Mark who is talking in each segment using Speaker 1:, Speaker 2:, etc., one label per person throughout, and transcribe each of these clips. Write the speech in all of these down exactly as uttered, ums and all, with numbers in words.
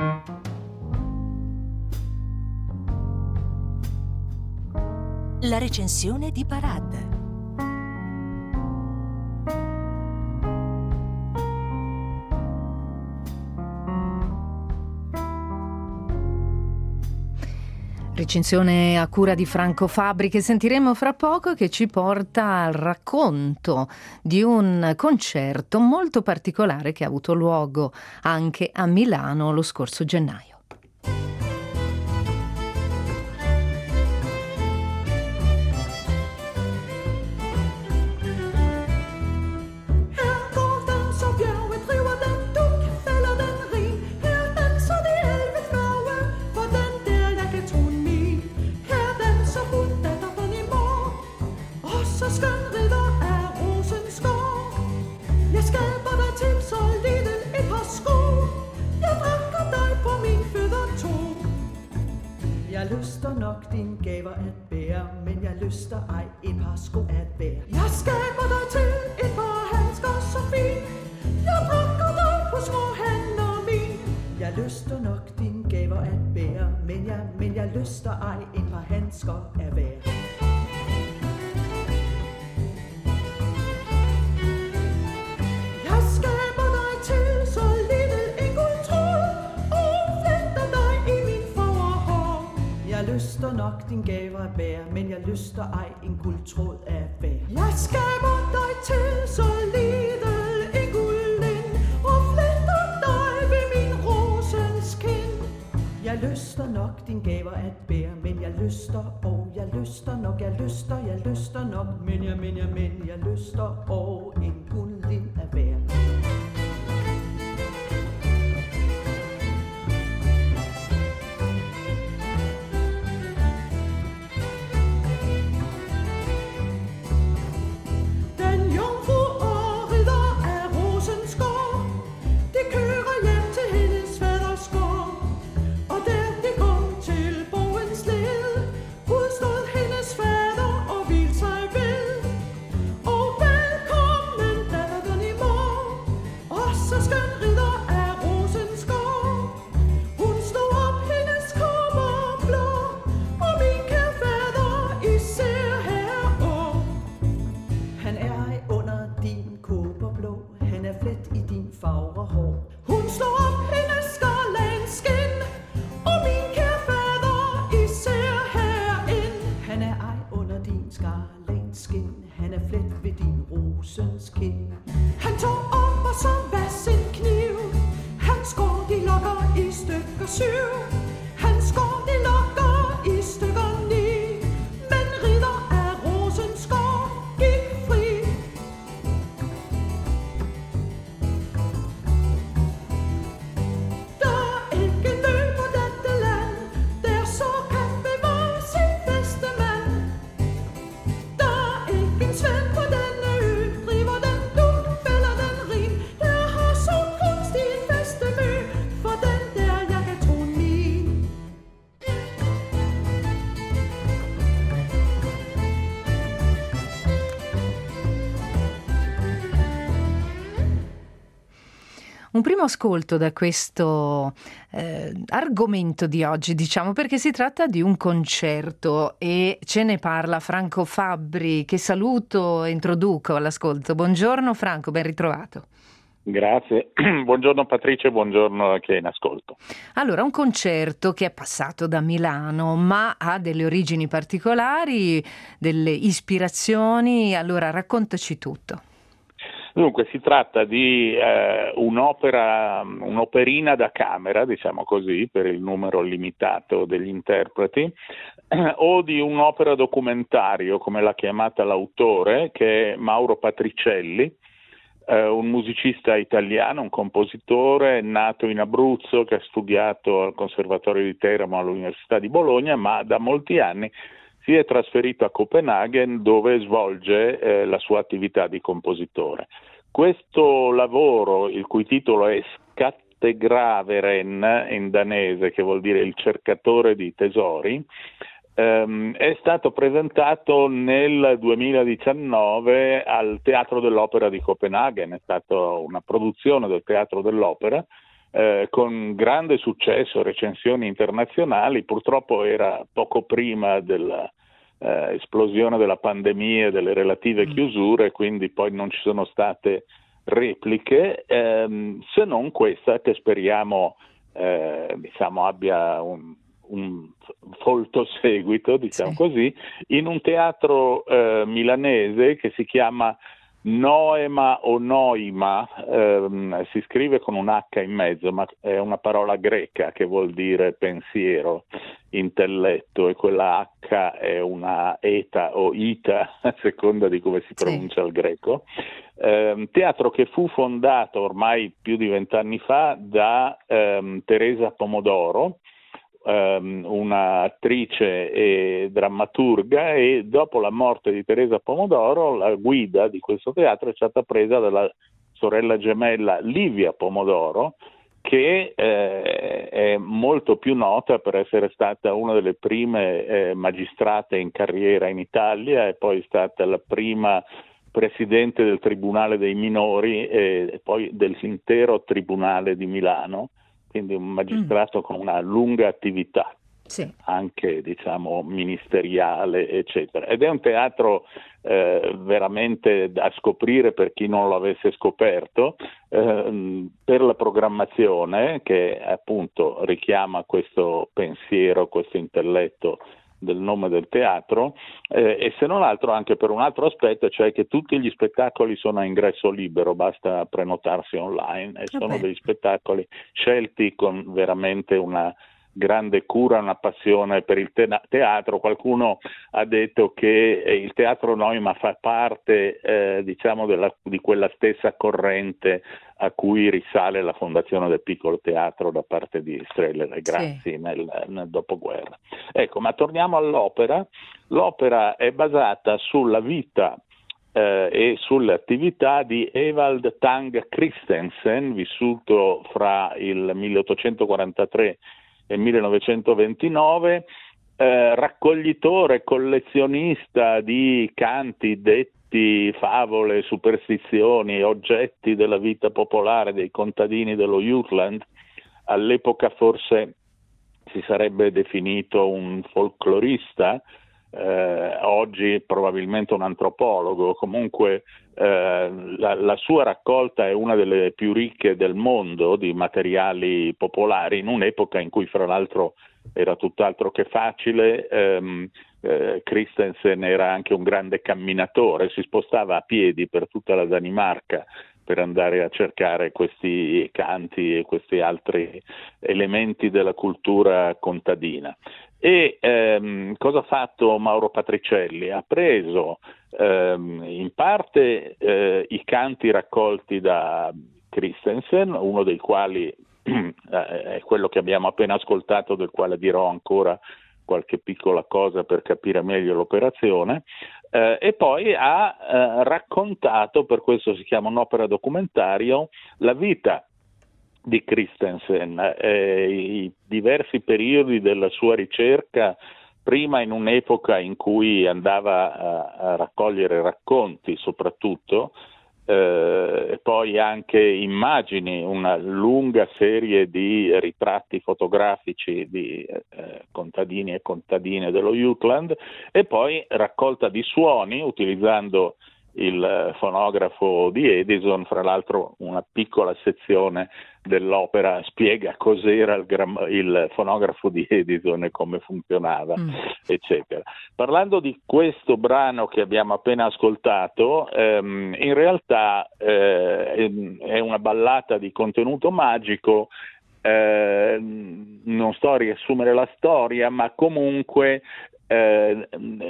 Speaker 1: La recensione di Parad.
Speaker 2: Recensione a cura di Franco Fabbri, che sentiremo fra poco, che ci porta al racconto di un concerto molto particolare che ha avuto luogo anche a Milano lo scorso gennaio.
Speaker 3: Lyster nok din gaver at bære, men jeg lyster ej et par sko at bære. Jeg skaber dig til et par handsker så fint, jeg pakker dig på små hænder min. Jeg lyster nok din gaver at bære, men jeg, men jeg lyster ej et par handsker at bære. Jeg skaber dig til så lille en guldtråd, og fletter dig i min forhår. Jeg lyster nok din gaver at bære, men jeg lyster ej en guldtråd at bære. Jeg skaber dig til så lille en guldling, og fletter dig ved min rosens kind. Jeg lyster nok din gaver at bære, men jeg lyster, og jeg lyster nok, jeg lyster, jeg lyster nok, men jeg, men jeg, men jeg lyster, og en guldling at bære.
Speaker 2: Un primo ascolto da questo eh, argomento di oggi, diciamo, perché si tratta di un concerto e ce ne parla Franco Fabbri, che saluto e introduco all'ascolto. Buongiorno Franco, ben ritrovato.
Speaker 4: Grazie, buongiorno Patrizia, buongiorno a chi è in ascolto.
Speaker 2: Allora, un concerto che è passato da Milano, ma ha delle origini particolari, delle ispirazioni, allora raccontaci tutto.
Speaker 4: Dunque, si tratta di eh, un'opera, un'operina da camera, diciamo così, per il numero limitato degli interpreti, eh, o di un'opera documentario, come l'ha chiamata l'autore, che è Mauro Patricielli, eh, un musicista italiano, un compositore nato in Abruzzo, che ha studiato al Conservatorio di Teramo all'Università di Bologna, ma da molti anni si è trasferito a Copenaghen, dove svolge eh, la sua attività di compositore. Questo lavoro, il cui titolo è Skattegraveren in danese, che vuol dire il cercatore di tesori, ehm, è stato presentato nel duemiladiciannove al Teatro dell'Opera di Copenaghen. È stata una produzione del Teatro dell'Opera, eh, con grande successo, recensioni internazionali. Purtroppo era poco prima della eh, esplosione della pandemia e delle relative
Speaker 2: Mm.
Speaker 4: chiusure, quindi poi non ci sono state repliche, ehm, se non questa che speriamo eh, diciamo abbia un, un folto seguito, diciamo
Speaker 2: Sì.
Speaker 4: così, in un teatro eh, milanese che si chiama Noema o Noima, ehm, si scrive con un H in mezzo, ma è una parola greca che vuol dire pensiero, intelletto, e quella H è una eta o ita, a seconda di come si pronuncia
Speaker 2: Sì.
Speaker 4: il greco. Eh, teatro che fu fondato ormai più di vent'anni fa da ehm, Teresa Pomodoro, ehm, un'attrice e drammaturga, e dopo la morte di Teresa Pomodoro la guida di questo teatro è stata presa dalla sorella gemella Livia Pomodoro, che eh, è molto più nota per essere stata una delle prime eh, magistrate in carriera in Italia, e poi è stata la prima presidente del Tribunale dei Minori e poi dell'intero Tribunale di Milano, quindi un magistrato mm. con una lunga attività, sì. anche diciamo ministeriale, eccetera. Ed è un teatro eh, veramente da scoprire per chi non lo avesse scoperto, eh, per la programmazione che appunto richiama questo pensiero, questo intelletto del nome del teatro, eh, e se non altro anche per un altro aspetto, cioè che tutti gli spettacoli sono a ingresso libero, basta prenotarsi online, e sono
Speaker 2: Vabbè.
Speaker 4: degli spettacoli scelti con veramente una grande cura, una passione per il te- teatro. Qualcuno ha detto che eh, il teatro Noima fa parte eh, diciamo della, di quella stessa corrente a cui risale la fondazione del Piccolo Teatro da parte di Strehler e Grassi, sì. nel, nel dopoguerra. Ecco, ma torniamo all'opera. L'opera è basata sulla vita eh, e sulle attività di Evald Tang Christensen, vissuto fra il milleottocentoquarantatré e millenovecentoventinove, eh, raccoglitore, collezionista di canti, detti, favole, superstizioni, oggetti della vita popolare dei contadini dello Jutland. All'epoca forse si sarebbe definito un folclorista, eh, oggi probabilmente un antropologo. Comunque eh, la, la sua raccolta è una delle più ricche del mondo di materiali popolari, in un'epoca in cui fra l'altro era tutt'altro che facile. ehm, eh, Christensen era anche un grande camminatore, si spostava a piedi per tutta la Danimarca per andare a cercare questi canti e questi altri elementi della cultura contadina. E ehm, cosa ha fatto Mauro Patricielli? Ha preso ehm, in parte eh, i canti raccolti da Christensen, uno dei quali eh, è quello che abbiamo appena ascoltato, del quale dirò ancora qualche piccola cosa per capire meglio l'operazione, eh, e poi ha eh, raccontato, per questo si chiama un'opera documentario, la vita di Christensen, eh, i diversi periodi della sua ricerca, prima in un'epoca in cui andava a, a raccogliere racconti soprattutto, eh, e poi anche immagini, una lunga serie di ritratti fotografici di eh, contadini e contadine dello Jutland, e poi raccolta di suoni utilizzando il fonografo di Edison. Fra l'altro una piccola sezione dell'opera spiega cos'era il, gram- il fonografo di Edison e come funzionava, mm. eccetera. Parlando di questo brano che abbiamo appena ascoltato, ehm, in realtà eh, è una ballata di contenuto magico. Eh, non sto a riassumere la storia, ma comunque Eh,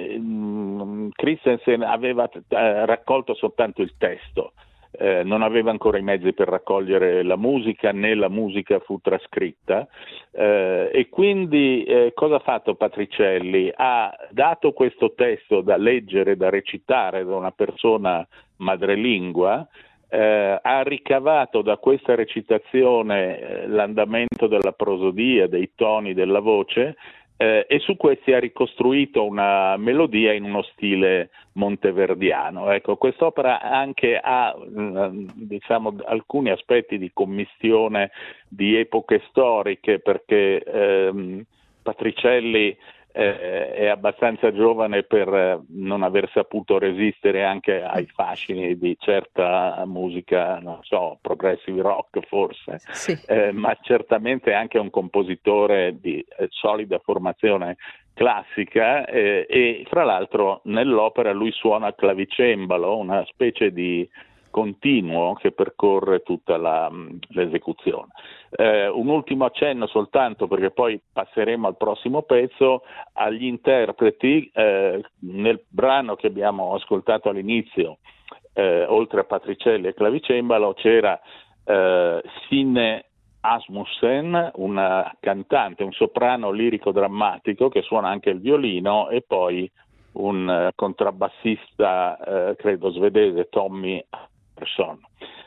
Speaker 4: Christensen aveva eh, raccolto soltanto il testo, eh, non aveva ancora i mezzi per raccogliere la musica, né la musica fu trascritta, eh, e quindi eh, cosa ha fatto Patricielli? Ha dato questo testo da leggere, da recitare da una persona madrelingua, eh, ha ricavato da questa recitazione eh, l'andamento della prosodia, dei toni della voce, eh, e su questi ha ricostruito una melodia in uno stile monteverdiano. Ecco, quest'opera anche ha diciamo alcuni aspetti di commistione di epoche storiche, perché ehm, Patricelli eh, è abbastanza giovane per non aver saputo resistere anche ai fascini di certa musica, non so, progressive rock forse,
Speaker 2: sì.
Speaker 4: eh, ma certamente anche un compositore di eh, solida formazione classica, eh, e fra l'altro nell'opera lui suona il clavicembalo, una specie di continuo che percorre tutta la, l'esecuzione. Eh, un ultimo accenno soltanto, perché poi passeremo al prossimo pezzo, agli interpreti. Eh, nel brano che abbiamo ascoltato all'inizio, eh, oltre a Patricelli e clavicembalo, c'era eh, Sine Asmussen, una cantante, un soprano lirico drammatico che suona anche il violino, e poi un uh, contrabbassista, uh, credo svedese, Tommy Andersson.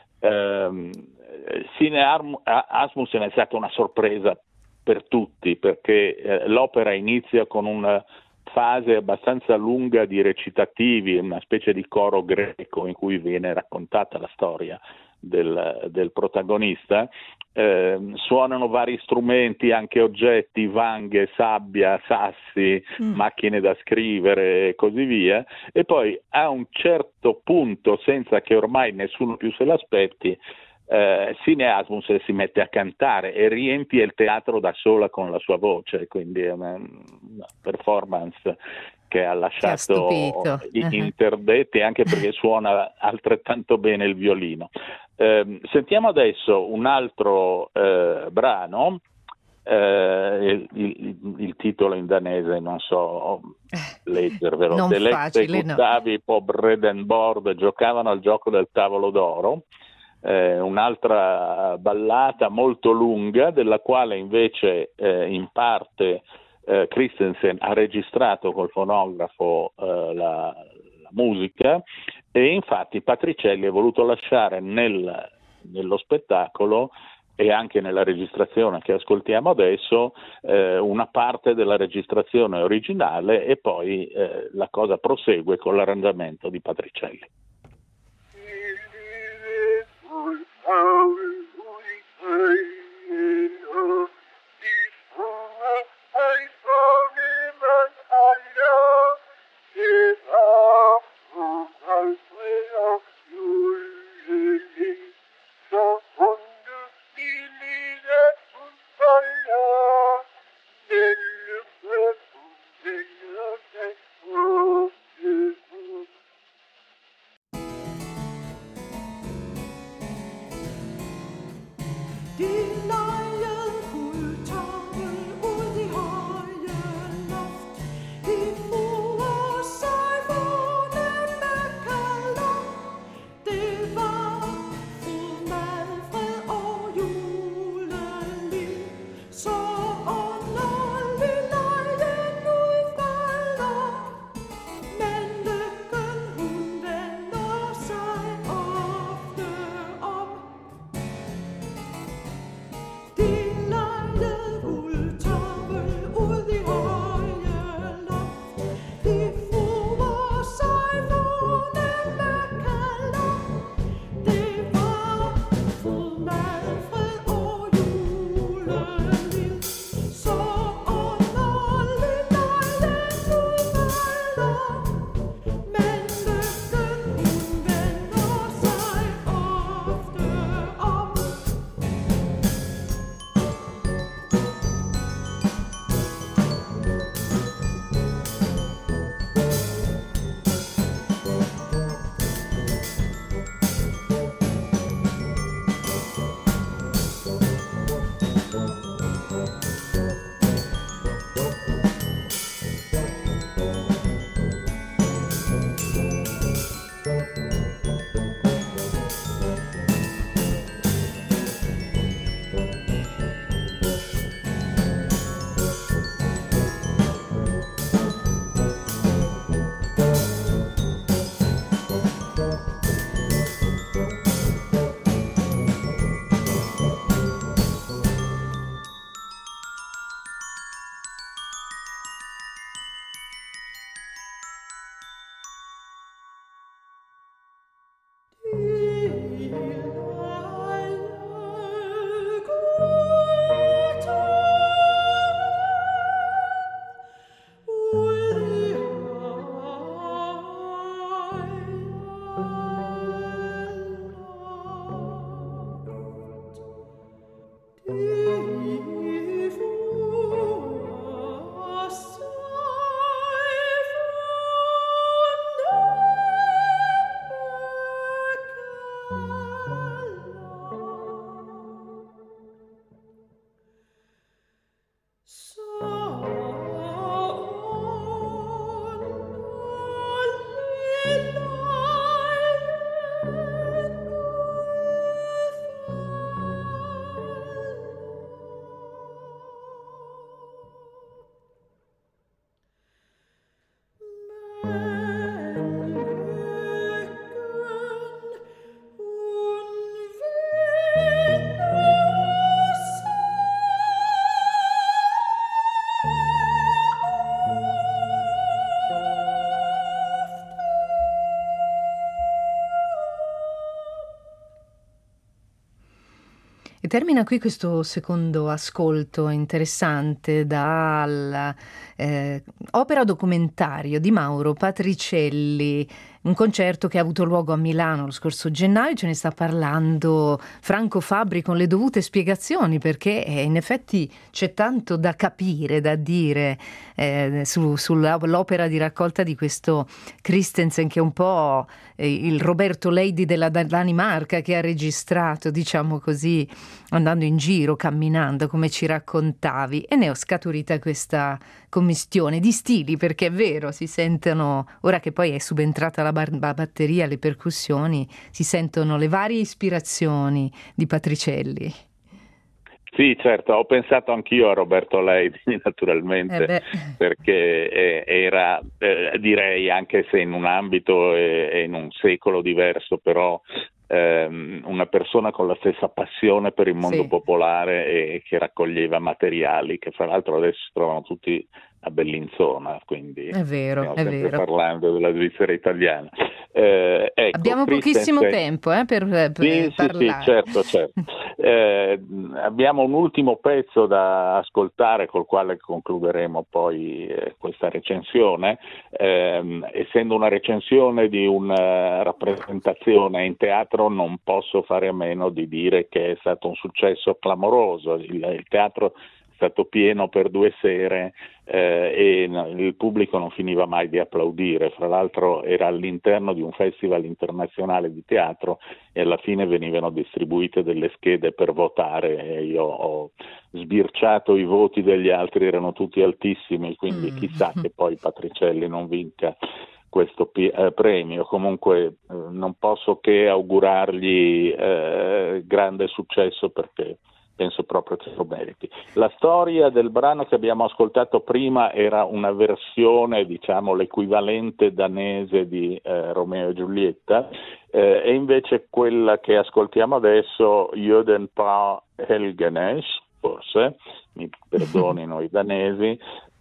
Speaker 4: Um, Sine Arm- Asmussen è stata una sorpresa per tutti, perché uh, l'opera inizia con una fase abbastanza lunga di recitativi, una specie di coro greco in cui viene raccontata la storia del, del protagonista. Eh, suonano vari strumenti, anche oggetti, vanghe, sabbia, sassi, mm. macchine da scrivere e così via, e poi a un certo punto, senza che ormai nessuno più se l'aspetti, eh, Sine Asmussen si mette a cantare e riempie il teatro da sola con la sua voce, quindi è una, una performance che ha lasciato
Speaker 2: che ha
Speaker 4: interdetti, anche perché suona altrettanto bene il violino. Eh, sentiamo adesso un altro eh, brano, eh, il, il, il titolo in danese non so leggervelo.
Speaker 2: Non
Speaker 4: Delecte
Speaker 2: facile,
Speaker 4: Gustavi
Speaker 2: no.
Speaker 4: po Bredenbord giocavano al gioco del tavolo d'oro. Eh, un'altra ballata molto lunga, della quale invece eh, in parte eh, Christensen ha registrato col fonografo eh, la, la musica, e infatti Patricelli ha voluto lasciare nel, nello spettacolo e anche nella registrazione che ascoltiamo adesso eh, una parte della registrazione originale, e poi eh, la cosa prosegue con l'arrangiamento di Patricelli.
Speaker 2: termina qui questo secondo ascolto interessante dal eh, opera documentario di Mauro Patricielli, un concerto che ha avuto luogo a Milano lo scorso gennaio. Ce ne sta parlando Franco Fabbri con le dovute spiegazioni, perché eh, in effetti c'è tanto da capire, da dire eh, su, sull'opera di raccolta di questo Christensen, che è un po' eh, il Roberto Leidi della Danimarca, che ha registrato, diciamo così, andando in giro, camminando, come ci raccontavi, e ne ho scaturita questa commistione di stili, perché è vero, si sentono, ora che poi è subentrata la, bar- la batteria, le percussioni, si sentono le varie ispirazioni di Patricielli.
Speaker 4: Sì, certo, ho pensato anch'io a Roberto Leidi, naturalmente,
Speaker 2: eh
Speaker 4: perché eh, era, eh, direi, anche se in un ambito e, e in un secolo diverso, però ehm, una persona con la stessa passione per il mondo
Speaker 2: sì.
Speaker 4: popolare e che raccoglieva materiali che fra l'altro adesso si trovano tutti a Bellinzona, quindi
Speaker 2: è vero,
Speaker 4: stiamo
Speaker 2: è
Speaker 4: sempre
Speaker 2: vero.
Speaker 4: parlando della Svizzera italiana. Eh, ecco,
Speaker 2: Abbiamo pochissimo tempo eh, per, per
Speaker 4: sì,
Speaker 2: parlare.
Speaker 4: Sì, sì, certo, certo. Eh, abbiamo un ultimo pezzo da ascoltare col quale concluderemo poi eh, questa recensione. Eh, essendo una recensione di una rappresentazione in teatro, non posso fare a meno di dire che è stato un successo clamoroso. Il, il teatro è stato pieno per due sere eh, e il pubblico non finiva mai di applaudire. Fra l'altro era all'interno di un festival internazionale di teatro e alla fine venivano distribuite delle schede per votare e io ho sbirciato i voti degli altri, erano tutti altissimi, quindi
Speaker 2: mm.
Speaker 4: chissà che poi Patricielli non vinca questo eh, premio. Comunque eh, non posso che augurargli eh, grande successo, perché penso proprio che lo meriti. La storia del brano che abbiamo ascoltato prima era una versione, diciamo l'equivalente danese di eh, Romeo e Giulietta, eh, e invece quella che ascoltiamo adesso, Jöden pa Helgenes, forse, mi perdonino i danesi,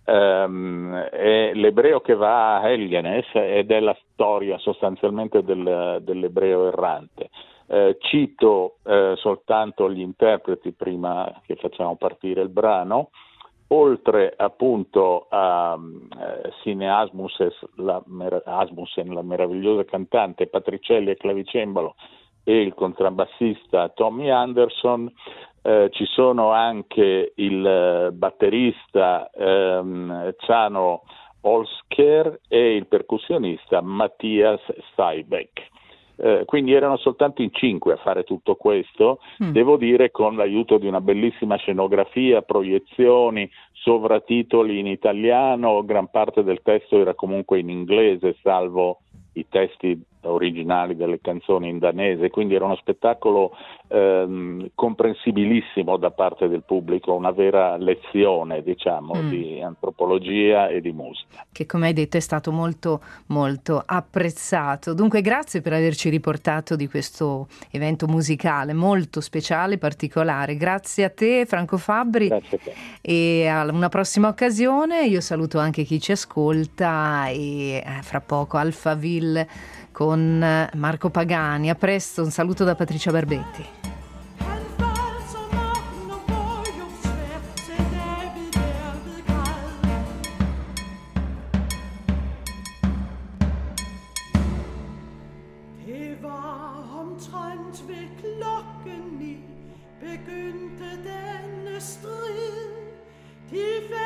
Speaker 4: Um, è l'ebreo che va a Helgenes ed è la storia sostanzialmente del, dell'ebreo errante. Eh, cito eh, soltanto gli interpreti prima che facciamo partire il brano. Oltre appunto a eh, Sine Asmussen la, Asmussen, la meravigliosa cantante, Patricielli al clavicembalo e il contrabbassista Tommy Anderson, Eh, ci sono anche il eh, batterista ehm, Chano Olsker e il percussionista Mattias Steinbeck. Eh, quindi erano soltanto in cinque a fare tutto questo, mm. devo dire con l'aiuto di una bellissima scenografia, proiezioni, sovratitoli in italiano, gran parte del testo era comunque in inglese, salvo i testi originali delle canzoni in danese, quindi era uno spettacolo ehm, comprensibilissimo da parte del pubblico, una vera lezione, diciamo, mm. di antropologia e di musica.
Speaker 2: Che, come hai detto, è stato molto molto apprezzato. Dunque grazie per averci riportato di questo evento musicale molto speciale, particolare. Grazie a te, Franco Fabbri.
Speaker 4: Grazie a te.
Speaker 2: E a una prossima occasione. Io saluto anche chi ci ascolta e eh, fra poco Alphaville con Marco Pagani. A presto, un saluto da Patricia Barbetti.
Speaker 3: Det var omtrent ved klokken ni, begyndte denne strid. De